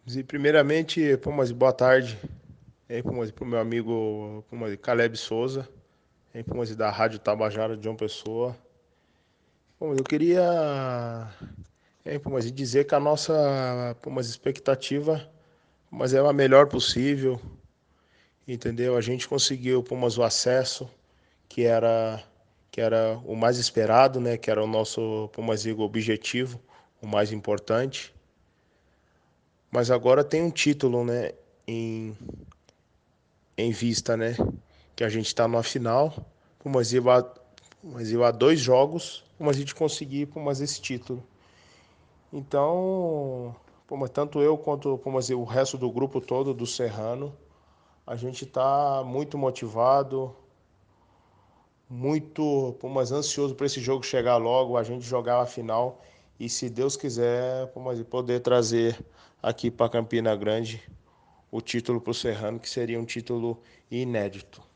E primeiramente, pô, mas boa tarde, pô, mas pro meu amigo, pô, mas Caleb Souza, pô, mas da Rádio Tabajara de João Pessoa. Pô, mas eu queria, pô, mas dizer que a nossa, pô, mas expectativa, mas é a melhor possível, entendeu? A gente conseguiu, pô, mas o acesso que era o mais esperado, né? Que era o nosso, pô, mas digo, objetivo, o mais importante. Mas agora tem um título, né? Em em vista, né? Que a gente está na final, mas eu há 2 jogos, mas a gente conseguir mas esse título. Então, mas tanto eu quanto mas o resto do grupo todo do Serrano, a gente está muito motivado, muito mas ansioso para esse jogo chegar logo, a gente jogar a final e se Deus quiser, mas poder trazer aqui para Campina Grande o título para o Serrano, que seria um título inédito.